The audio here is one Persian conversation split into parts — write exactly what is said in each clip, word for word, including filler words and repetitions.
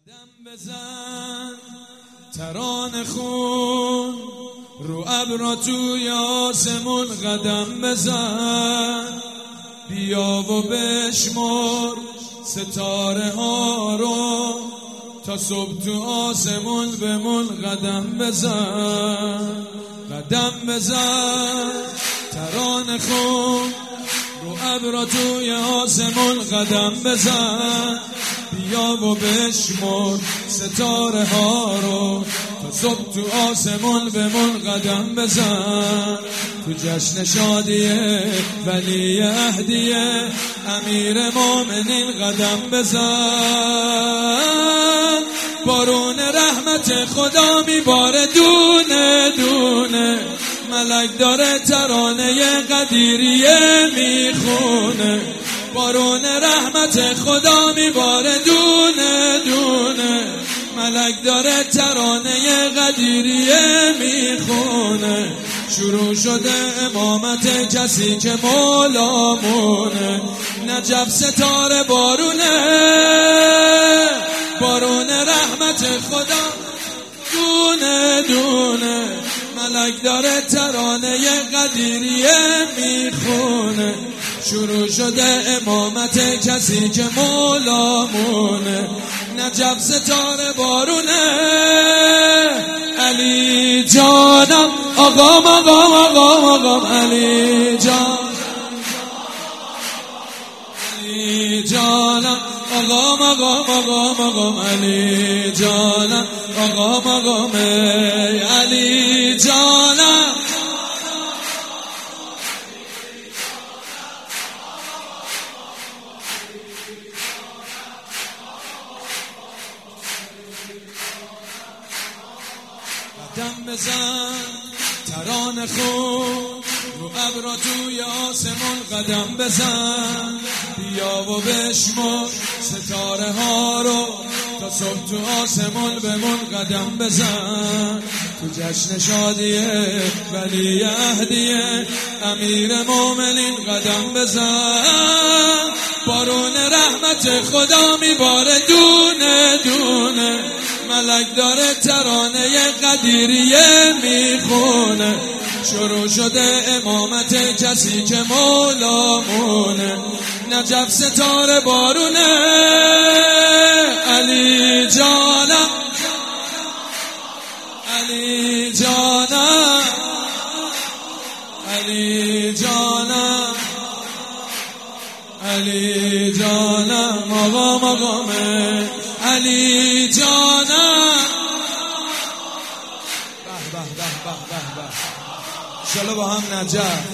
قدم بزن ترانه خون رو ابرا توی آسمون قدم بزن، بیا و بشمر ستاره ها رو تا صبح تو آسمون بمون. قدم بزن قدم بزن ترانه خون رو ابرا توی آسمون قدم بزن، بیا و بشمر ستاره ها رو تا صبح تو آسمون بمون. قدم بزن تو جشن شادیه ولی عهدیه امیر مومنین. قدم بزن بارون رحمت خدا میباره دونه دونه، ملک داره ترانه قدیریه میخونه. بارون رحمت خدا میباره دونه دونه، ملک داره ترانه قدیریه میخونه. شروع شده امامت کسی که مولامونه، نجف ستاره بارونه، بارون رحمت خدا دونه دونه، ملک داره ترانه قدیریه میخونه. شروع شده امامت کسی که مولامونه، نجف ستاره بارونه. علی جانم آقام آقام آقام آقام علی جان، علی جانم آقام آقام آقام آقام علی جانم آقام آقام علی جانم. قدم بزن ترانه خون رو ابرا توی آسمون قدم بزن، بیا و بشمر ستاره ها رو تا صبح تو آسمون بمون. قدم بزن تو جشن شادیه ولی عهدیه امیر مومنین. قدم بزن بارون رحمت خدا میباره دونه دونه، ملک داره ترانه قدیریه میخونه. شروع شده امامت کسی که مولامونه، نجف ستاره بارونه. علی جانم علی جانم علی جانم علی جانم آقام آقام علی جانم. به به به به به به شلو با هم نجف.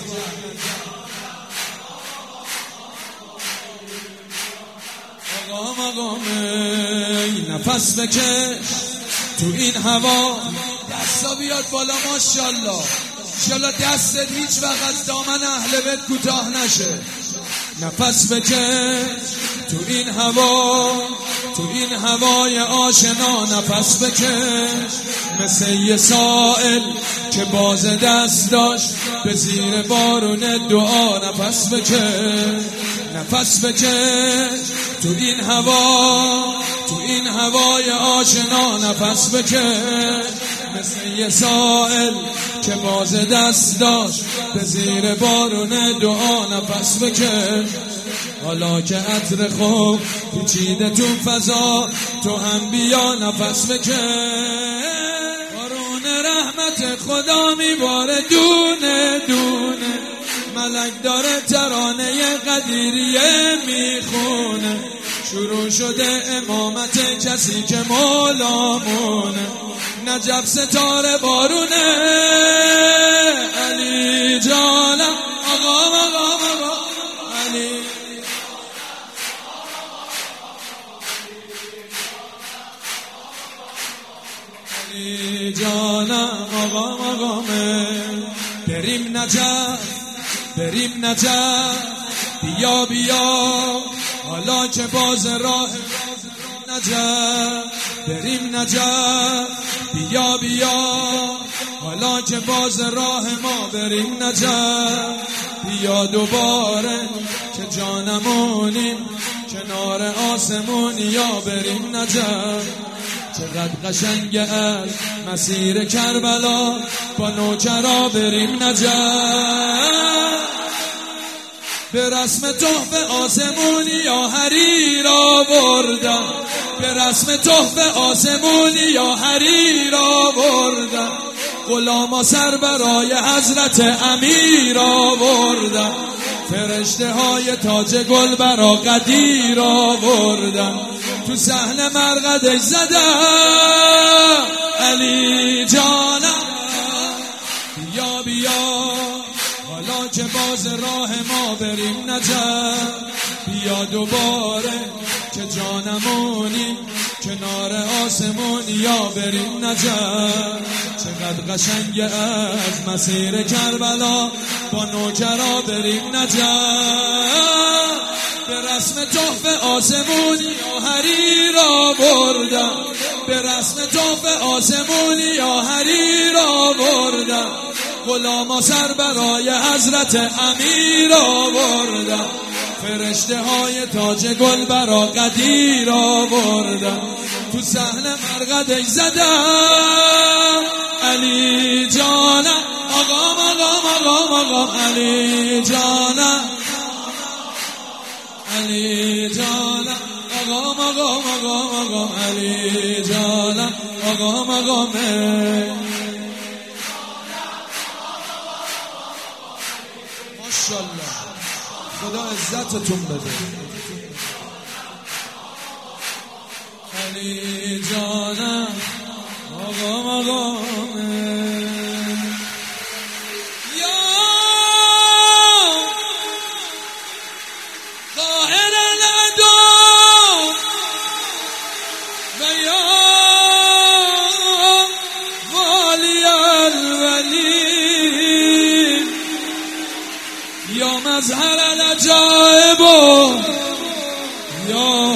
آقام آقام نفس بکش تو این هوا، دستا بیاد بالا ماشاءالله. انشالله دستت هیچ وقت از دامن اهل بیت کوتاه نشه. نفس بکش تو این هوا، تو این هوای آشنا نفس بکش. مثل یه سائل که باز دست داشت به زیر بارون دعا. نفس بکش نفس بکش تو این هوا، تو این هوای آشنا نفس بکش. مثل یه سائل که باز دست داشت به زیر بارون دعا. نفس بکش حالا که عطر خوب پیچیده تو فضا، تو هم بیا نفس بکش. بارون رحمت خدا میباره دونه دونه، ملک داره ترانه قدیریه میخونه. شروع شده امامت کسی که مولامونه، نجف ستاره بارونه. علی جانم آقام آقام آقام علی علی جانم آقام آقام. بریم نجف بریم نجف، بیا بیا حالا که باز راه نجف. بریم نجف بیا بیا حالا که باز راه ما. بریم نجف بیا دوباره که جانمونیم، که کنار آسمون یا بریم نجف. چقدر قشنگه از مسیر کربلا با نوکرا بریم نجف. به رسم تحفه آسمونی یا حریر آوردن، به رسم تحفه آسمونی یا حریر آوردن. غلاما سر برای حضرت امیر آوردن، فرشته های تاج گل برا قدیر آوردن. تو صحن مرقدش زدم علی جانم بیا بیا، حالا که باز راه ما بریم نجف. بیا دوباره که جانمونی کنار آسمونی یا بریم نجف. چقدر قشنگه از مسیر کربلا با نوکرا بریم نجف. به رسم تحفه آسمونی یا حریر آوردن، به رسم تحفه آسمونی یا حریر آوردن. غلاما سر برای حضرت امیر آوردن، فرشته های تاج گل برا قدیر آوردن. تو صحن مرقدش زدم علی جانم آقام آقام آقام آقام علی جانم علی جانم آقام آقام آقام آقام علی جانم آقام آقام. ماشاءالله خدا عزتتون بده. علی جانم آقام آقام. یا ظاهر العدو و یا والی الولی، یا مظهر العجائب یا